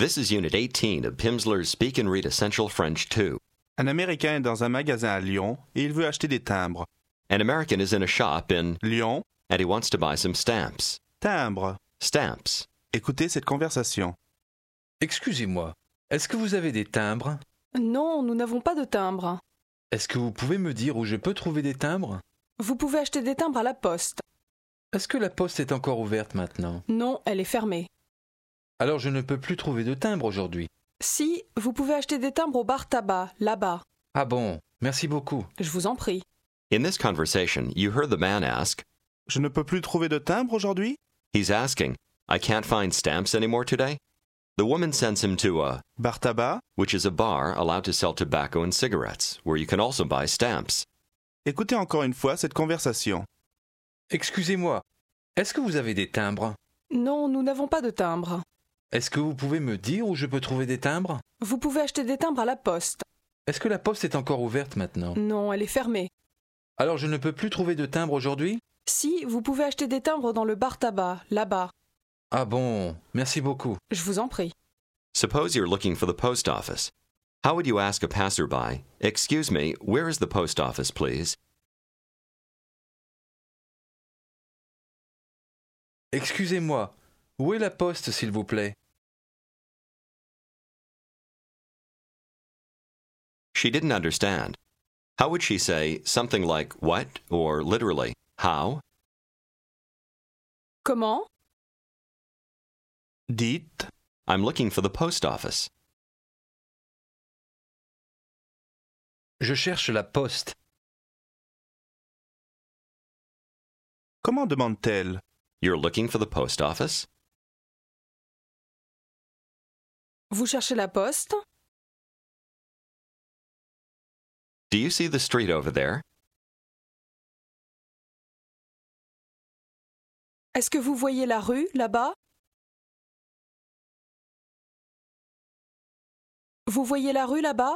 This is Unit 18 of Pimsleur's Speak and Read Essential French 2. Un Américain est dans un magasin à Lyon et il veut acheter des timbres. An American is in a shop in Lyon, and he wants to buy some stamps. timbre. Stamps. Écoutez cette conversation. Excusez-moi, est-ce que vous avez des timbres? Non, nous n'avons pas de timbre. Est-ce que vous pouvez me dire où je peux trouver des timbres? Vous pouvez acheter des timbres à la poste. Est-ce que la poste est encore ouverte maintenant? Non, elle est fermée. Alors je ne peux plus trouver de timbres aujourd'hui. Si, vous pouvez acheter des timbres au bar tabac, là-bas. Ah bon, merci beaucoup. Je vous en prie. In this conversation, you heard the man ask, Je ne peux plus trouver de timbre aujourd'hui? he's asking, I can't find stamps anymore today? The woman sends him to a, Bar tabac? which is a bar allowed to sell tobacco and cigarettes, where you can also buy stamps. Écoutez encore une fois cette conversation. Excusez-moi, est-ce que vous avez des timbres? Non, nous n'avons pas de timbre. Est-ce que vous pouvez me dire où je peux trouver des timbres? Vous pouvez acheter des timbres à la poste. Est-ce que la poste est encore ouverte maintenant? Non, elle est fermée. Alors je ne peux plus trouver de timbres aujourd'hui? Si, vous pouvez acheter des timbres dans le bar tabac, là-bas. Ah bon, merci beaucoup. Je vous en prie. Suppose you're looking for the post office. How would you ask a passerby, Excuse me, where is the post office, please? Excusez-moi, où est la poste s'il vous plaît? She didn't understand. How would she say something like what or literally how? Comment? Dites, I'm looking for the post office. Je cherche la poste. comment demande-t-elle? You're looking for the post office? Vous cherchez la poste? Do you see the street over there? Est-ce que vous voyez la rue, là-bas? Vous voyez la rue, là-bas?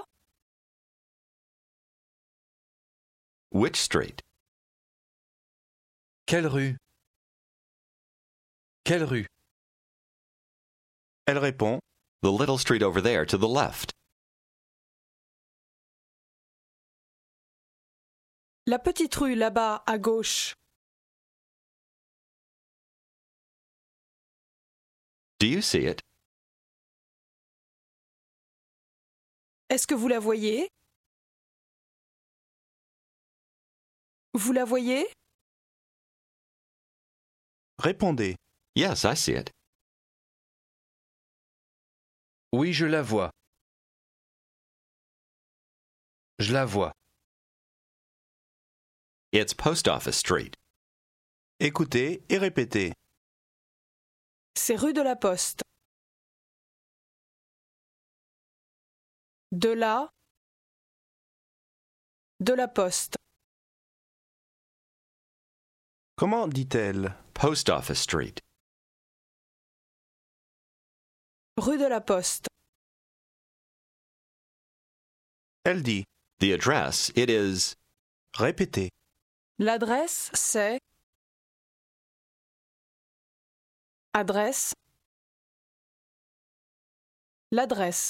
Which street? Quelle rue? Quelle rue? Elle répond, The little street over there to the left. La petite rue, là-bas, à gauche. Do you see it? Est-ce que vous la voyez? Vous la voyez? répondez. Yes, I see it. Oui, je la vois. Je la vois. It's Post Office Street. Écoutez et répétez. C'est rue de la Poste. De la Poste. Comment dit-elle? Post Office Street. Rue de la Poste. Elle dit. The address, it is Répétez. L'adresse, c'est adresse. L'adresse.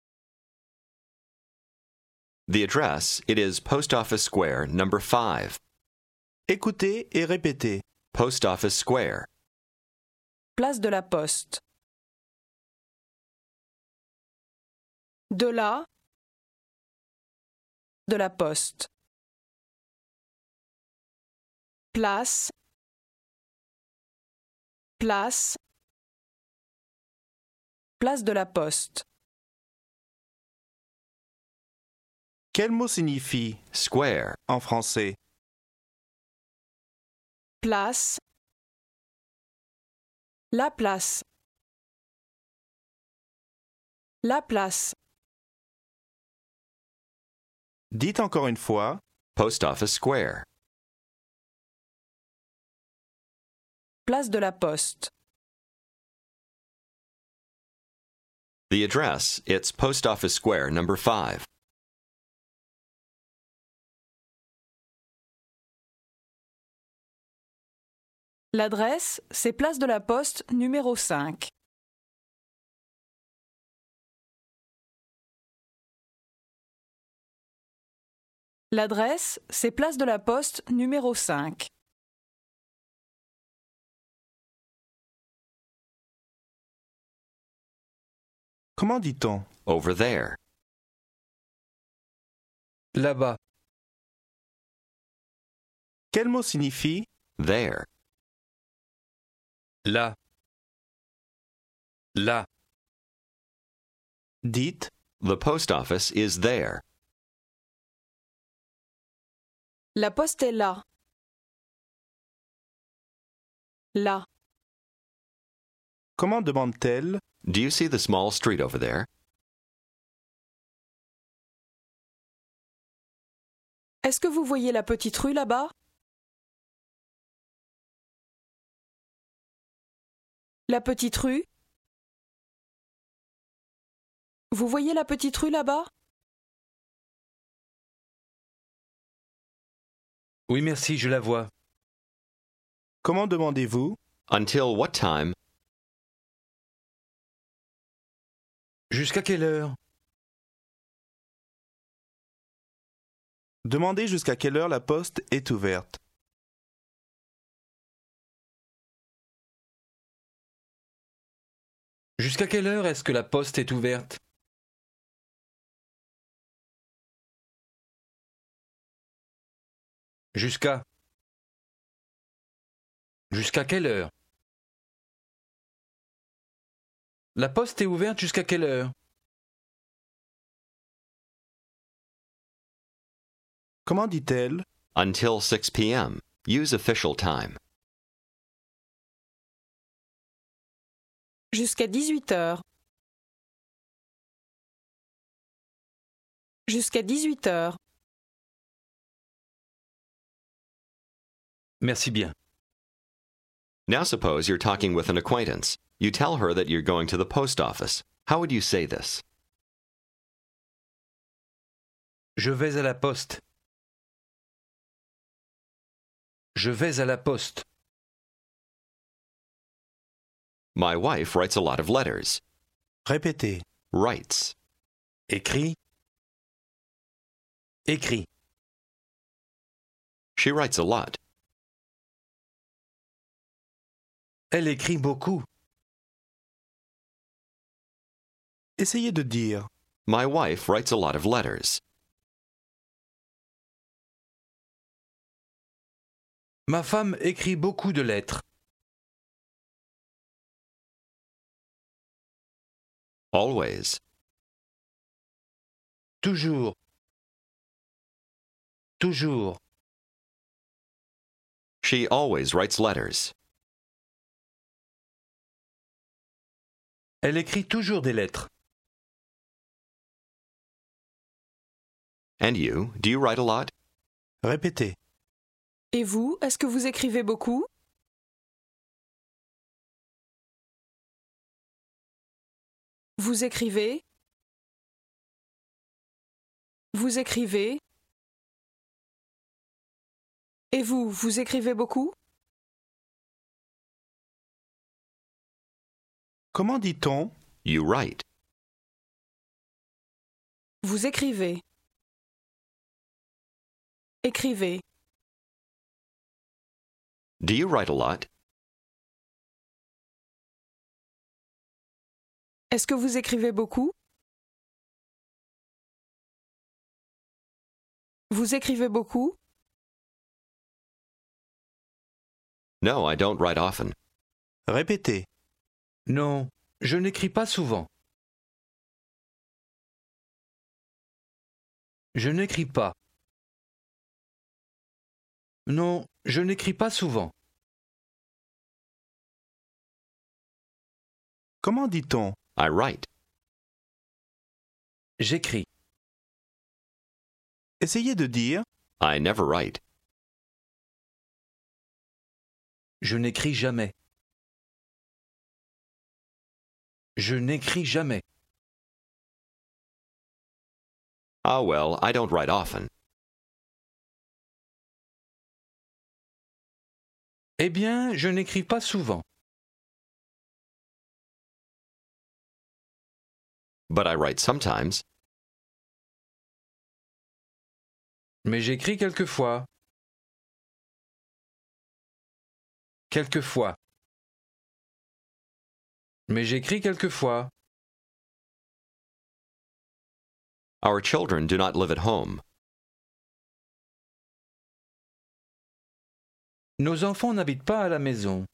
The address, it is Post Office Square, number 5. Écoutez et répétez. Post Office Square. Place de la Poste. De la Poste. Place de la Poste. Quel mot signifie Square. en français? Place. La place. La place. Dites encore une fois. Post Office Square. Place de la Poste. The address, it's Post Office Square, number 5. L'adresse, c'est place de la Poste numéro 5. L'adresse, c'est place de la Poste, numéro 5. Comment dit-on? Over there. Là-bas. Quel mot signifie There. Là. Là. dites The post office is there. La Poste est là. Là. comment demande-t-elle Do you see the small street over there? Est-ce que vous voyez la petite rue là-bas? La petite rue? Vous voyez la petite rue là-bas? Oui, merci, je la vois. Comment demandez-vous Until what time? Jusqu'à quelle heure? Demandez jusqu'à quelle heure la poste est ouverte. Jusqu'à quelle heure est-ce que la poste est ouverte? Jusqu'à. Jusqu'à quelle heure? La poste est ouverte jusqu'à quelle heure? Comment dit-elle Until 6 p.m. Use official time. Jusqu'à 18 heures. Jusqu'à 18 heures. Merci bien. Now suppose you're talking with an acquaintance. You tell her that you're going to the post office. How would you say this? Je vais à la poste. Je vais à la poste. My wife writes a lot of letters. Répétez. Writes. Écrit. Écrit. She writes a lot. Elle écrit beaucoup. Essayez de dire. My wife writes a lot of letters. Ma femme écrit beaucoup de lettres. Always. Toujours. Toujours. She always writes letters. Elle écrit toujours des lettres. And you, do you write a lot? Répétez. Et vous, est-ce que vous écrivez beaucoup? Vous écrivez? Vous écrivez? Et vous, vous écrivez beaucoup? Comment dit-on You write. Vous écrivez. Écrivez. Do you write a lot? Est-ce que vous écrivez beaucoup? Vous écrivez beaucoup? No, I don't write often. Répétez. Non, je n'écris pas souvent. Je n'écris pas. Non, je n'écris pas souvent. Comment dit-on I write. J'écris. Essayez de dire. I never write. Je n'écris jamais. Je n'écris jamais. Ah well, I don't write often. Eh bien, je n'écris pas souvent. But I write sometimes. Mais j'écris quelquefois. Quelquefois. Mais j'écris quelquefois. Our children do not live at home. Nos enfants n'habitent pas à la maison.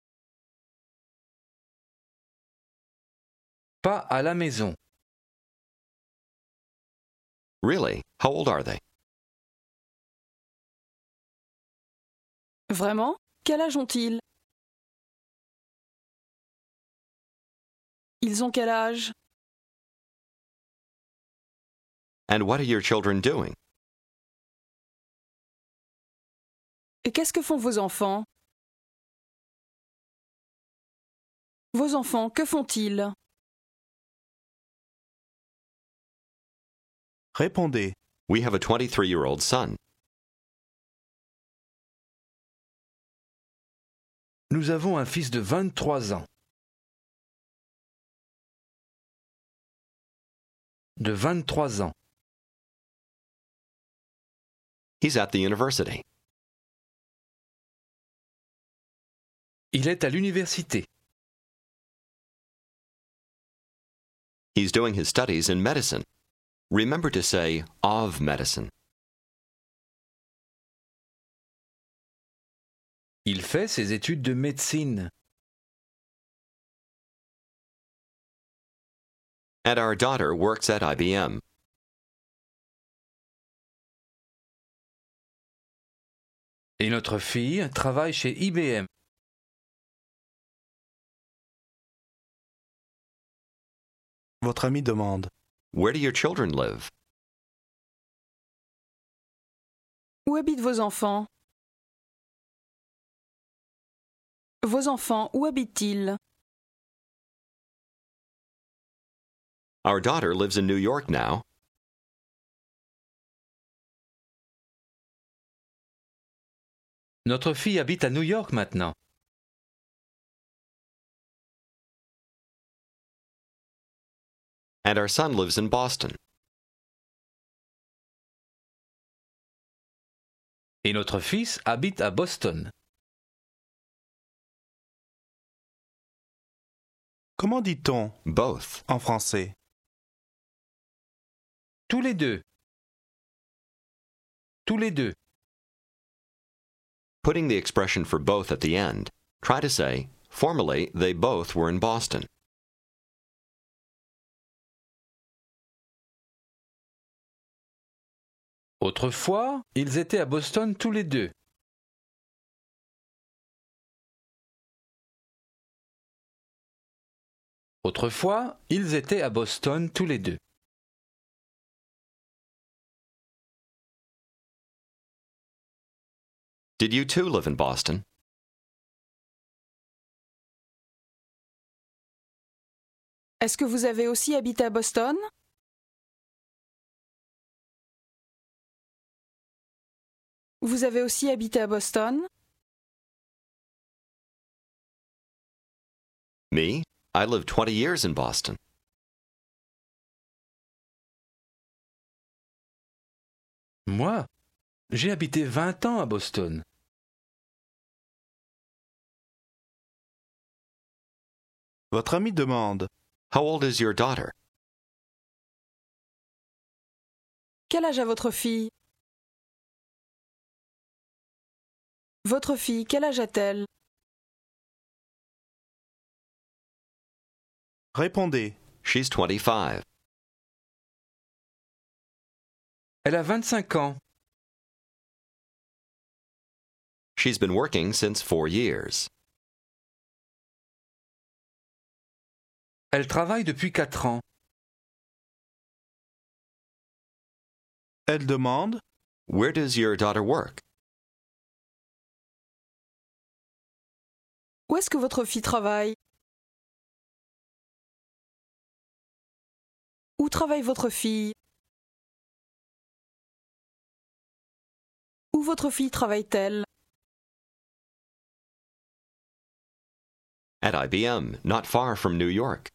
Pas à la maison. Really? How old are they? Vraiment? Quel âge ont-ils? Ils ont quel âge? And what are your children doing? Et qu'est-ce que font vos enfants? Vos enfants, que font-ils? Répondez. We have a 23-year-old son. Nous avons un fils de 23 ans. De 23 ans. He's at the university. Il est à l'université. He's doing his studies in medicine. Remember to say of medicine. Il fait ses études de médecine. And our daughter works at IBM. Et notre fille travaille chez IBM. Votre ami demande. Where do your children live? Où habitent vos enfants? Vos enfants, où habitent-ils? Our daughter lives in New York now. Notre fille habite à New York maintenant. And our son lives in Boston. Et notre fils habite à Boston. Comment dit-on Both. en français? Tous les deux. Tous les deux. Putting the expression for both at the end, try to say, formerly they both were in Boston. Autrefois, ils étaient à Boston tous les deux. Autrefois, ils étaient à Boston tous les deux. Did you two live in Boston? Est-ce que vous avez aussi habité à Boston? Vous avez aussi habité à Boston? Me? I lived 20 years in Boston. Moi, j'ai habité 20 ans à Boston. Votre ami demande. How old is your daughter? Quel âge a votre fille? Votre fille, quel âge a-t-elle? Répondez. She's 25. Elle a 25 ans. She's been working since 4 years. Elle travaille depuis 4 ans. Elle demande. Where does your daughter work? Où est-ce que votre fille travaille? Où travaille votre fille? Où votre fille travaille-t-elle? At IBM, not far from New York.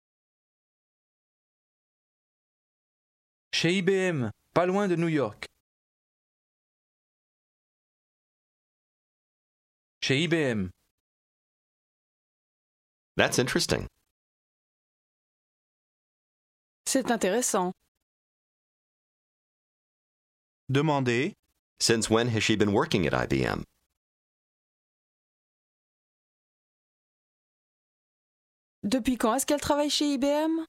Chez IBM, pas loin de New York. chez IBM. That's interesting. C'est intéressant. Demandez. Since when has she been working at IBM? Depuis quand est-ce qu'elle travaille chez IBM?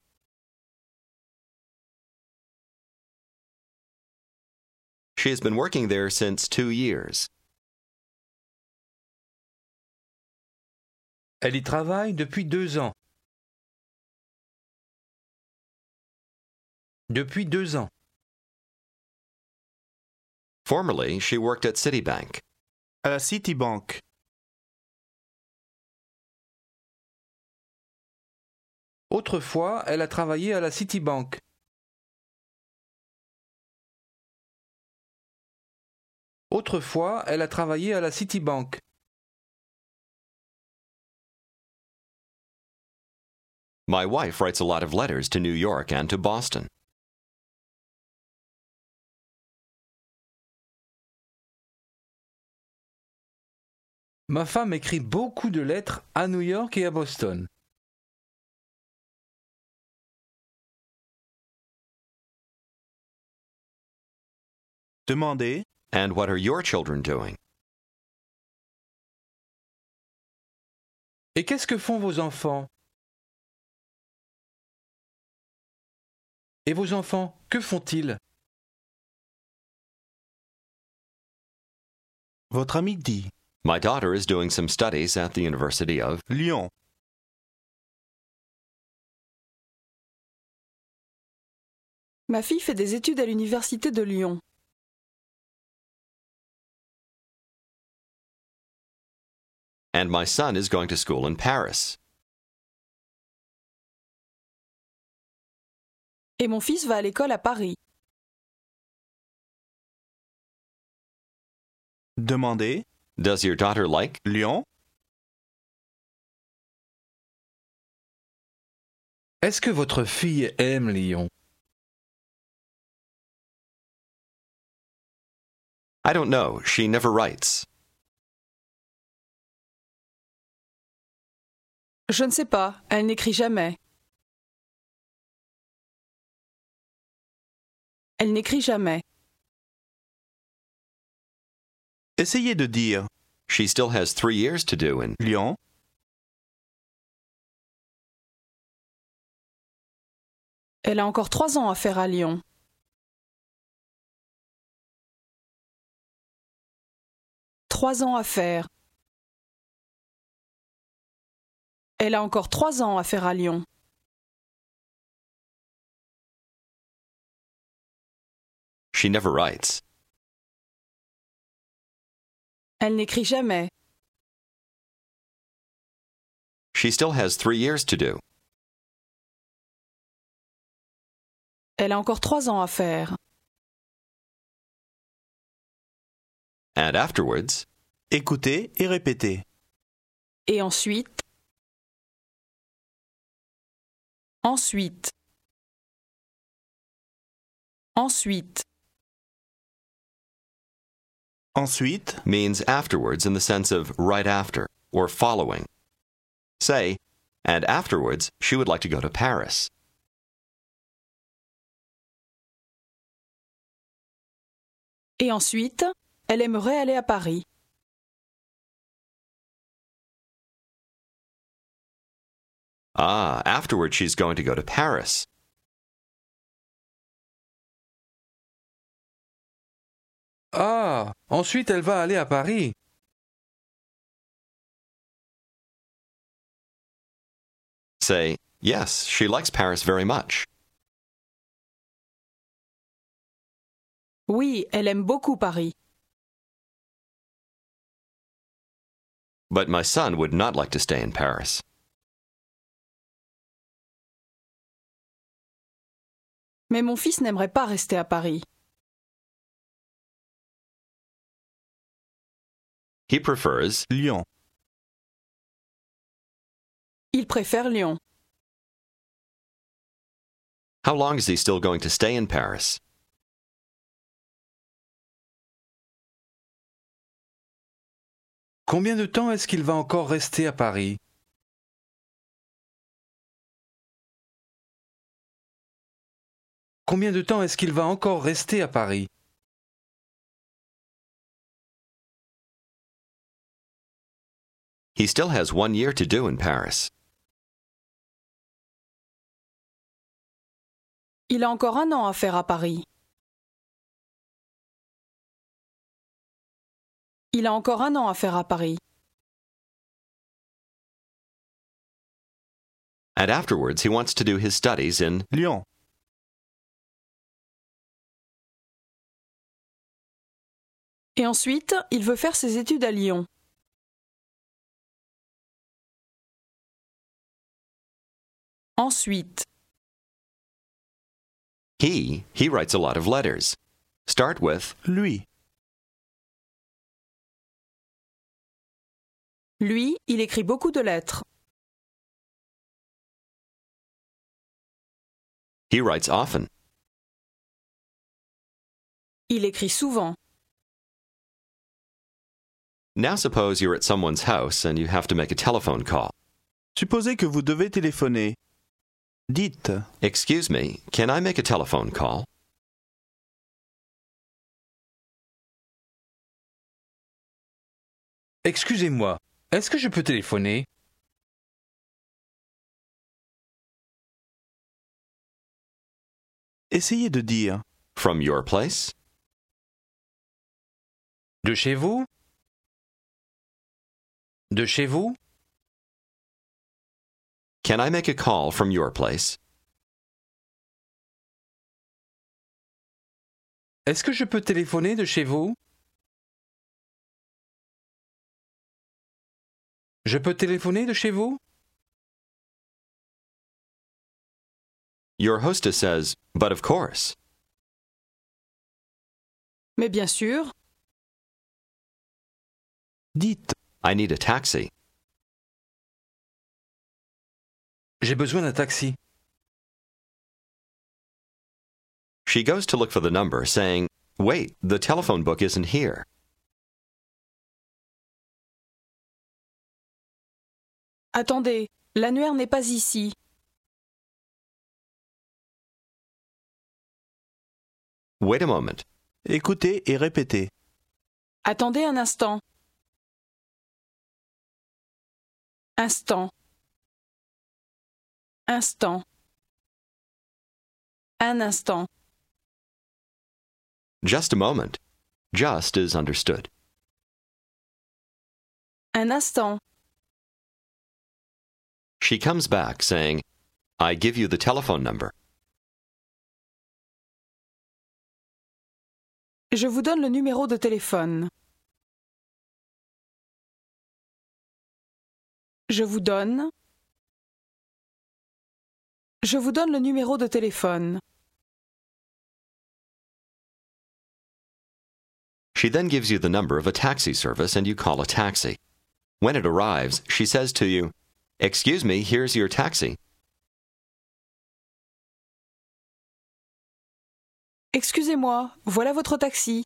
She has been working there since 2 years. Elle y travaille depuis 2 ans. Depuis 2 ans. Formerly, she worked at Citibank. À la Citibank. Autrefois, elle a travaillé à la Citibank. Autrefois, elle a travaillé à la Citibank. My wife writes a lot of letters to New York and to Boston. Ma femme écrit beaucoup de lettres à New York et à Boston. Demandez. And what are your children doing? Et qu'est-ce que font vos enfants? Et vos enfants, que font-ils? Votre ami dit. My daughter is doing some studies at the University of... Lyon. Ma fille fait des études à l'université de Lyon. And my son is going to school in Paris. Et mon fils va à l'école à Paris. Demandez. Does your daughter like... Lyon. Est-ce que votre fille aime Lyon? I don't know. She never writes. Je ne sais pas, elle n'écrit jamais. Elle n'écrit jamais. Essayez de dire. She still has 3 years to do in... Lyon. Elle a encore 3 ans à faire à Lyon. Trois ans à faire. Elle a encore 3 ans à faire à Lyon. She never writes. Elle n'écrit jamais. She still has 3 years to do. Elle a encore 3 ans à faire. And afterwards... Écoutez et répétez. Et ensuite. Ensuite. Ensuite. Ensuite. means afterwards in the sense of right after or following. Say, and afterwards she would like to go to Paris. Et ensuite, elle aimerait aller à Paris. Ah, afterwards she's going to go to Paris. Ah, ensuite elle va aller à Paris. Say, yes, she likes Paris very much. Oui, elle aime beaucoup Paris. But my son would not like to stay in Paris. Mais mon fils n'aimerait pas rester à Paris. He prefers... Lyon. Il préfère Lyon. How long is he still going to stay in Paris? Combien de temps est-ce qu'il va encore rester à Paris? Combien de temps est-ce qu'il va encore rester à Paris? He still has 1 year to do in Paris. Il a encore 1 an à faire à Paris. Il a encore 1 an à faire à Paris. And afterwards, he wants to do his studies in Lyon. Et ensuite, il veut faire ses études à Lyon. Ensuite, he writes a lot of letters. Start with Lui. lui, il écrit beaucoup de lettres. he writes often. Il écrit souvent. Now suppose you're at someone's house and you have to make a telephone call. Supposez que vous devez téléphoner. Dites, Excuse me, can I make a telephone call? Excusez-moi, est-ce que je peux téléphoner? essayez de dire. From your place? De chez vous? De chez vous? Can I make a call from your place? Est-ce que je peux téléphoner de chez vous? Je peux téléphoner de chez vous? Your hostess says, but of course. Mais bien sûr, Dites, I need a taxi. J'ai besoin d'un taxi. She goes to look for the number, saying, wait, the telephone book isn't here. attendez, l'annuaire n'est pas ici. Wait a moment. écoutez et répétez. Attendez un instant. Instant. Instant. Un instant. Just a moment. Just is understood. Un instant. She comes back, saying, I give you the telephone number. Je vous donne le numéro de téléphone. Je vous donne. Je vous donne le numéro de téléphone. She then gives you the number of a taxi service and you call a taxi. When it arrives, she says to you, Excuse me, here's your taxi. Excusez-moi, voilà votre taxi.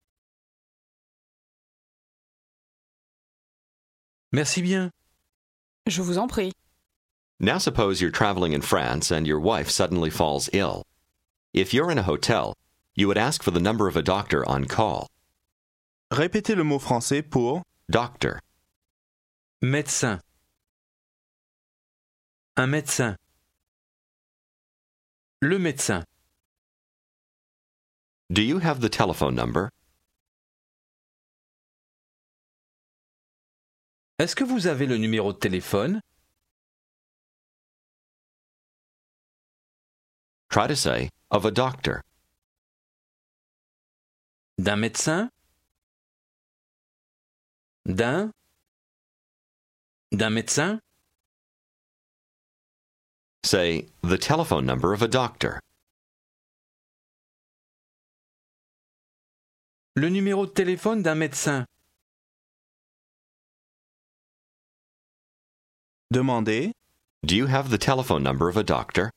Merci bien. Je vous en prie. Now suppose you're traveling in France and your wife suddenly falls ill. If you're in a hotel, you would ask for the number of a doctor on call. Répétez le mot français pour Doctor. Médecin. Un médecin. Le médecin. Do you have the telephone number? Est-ce que vous avez le numéro de téléphone? Try to say, of a doctor. D'un médecin? D'un médecin? Say, the telephone number of a doctor. Le numéro de téléphone d'un médecin. Demandez. Do you have the telephone number of a doctor?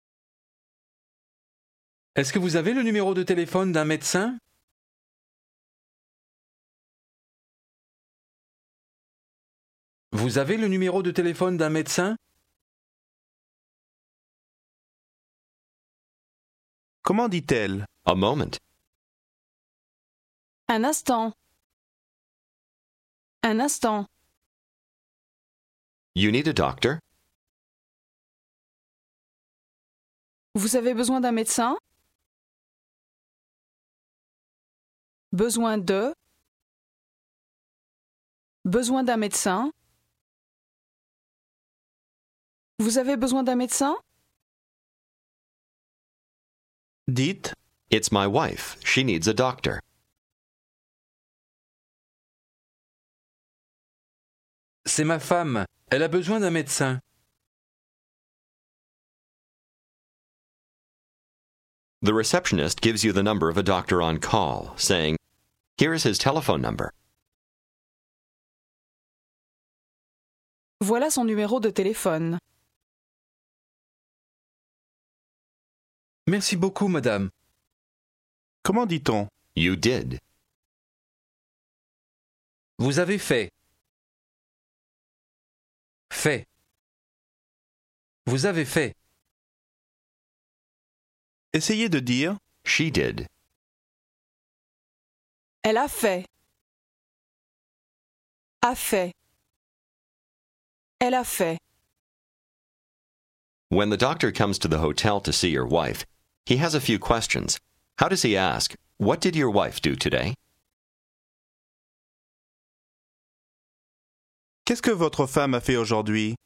Est-ce que vous avez le numéro de téléphone d'un médecin? Vous avez le numéro de téléphone d'un médecin? Comment dit-elle? A moment. Un instant. Un instant. You need a doctor? Vous avez besoin d'un médecin? Besoin de. Besoin d'un médecin? Vous avez besoin d'un médecin? Dites, It's my wife. She needs a doctor. C'est ma femme. Elle a besoin d'un médecin. The receptionist gives you the number of a doctor on call, saying, "Here is his telephone number." Voilà son numéro de téléphone. Merci beaucoup, madame. comment dit-on? You did. Vous avez fait. Fait. Vous avez fait. Essayez de dire, She did. Elle a fait. A fait. Elle a fait. When the doctor comes to the hotel to see your wife, he has a few questions. How does he ask, "What did your wife do today?" qu'est-ce que votre femme a fait aujourd'hui?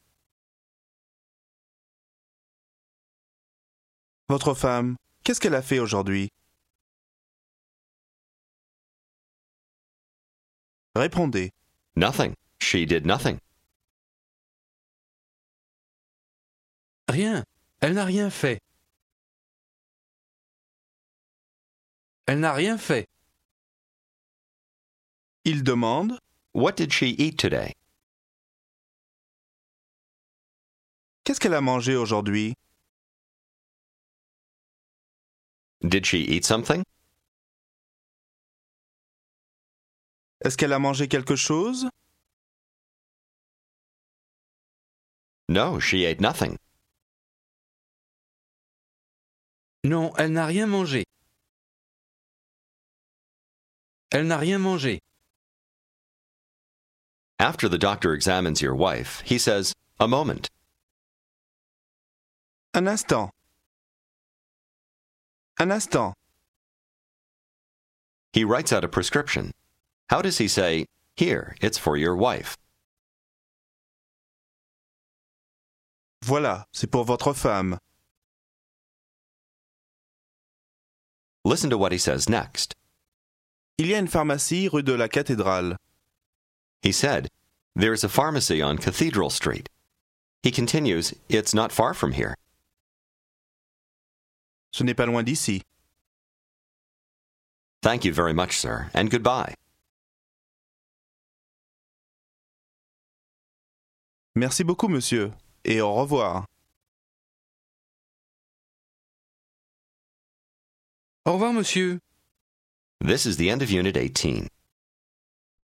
Votre femme, qu'est-ce qu'elle a fait aujourd'hui? Répondez. Nothing. She did nothing. Rien. Elle n'a rien fait. Elle n'a rien fait. Il demande, What did she eat today? qu'est-ce qu'elle a mangé aujourd'hui? Did she eat something? Est-ce qu'elle a mangé quelque chose? No, she ate nothing. Non, elle n'a rien mangé. Elle n'a rien mangé. After the doctor examines your wife, he says, "A moment." Un instant. Un instant. He writes out a prescription. How does he say, "Here, it's for your wife"? Voilà, c'est pour votre femme. Listen to what he says next. Il y a une pharmacie rue de la Cathédrale. He said, "There's a pharmacy on Cathedral Street." He continues, "It's not far from here." Ce n'est pas loin d'ici. Thank you very much, sir, and goodbye. Merci beaucoup, monsieur, et au revoir. Au revoir, monsieur. This is the end of Unit 18.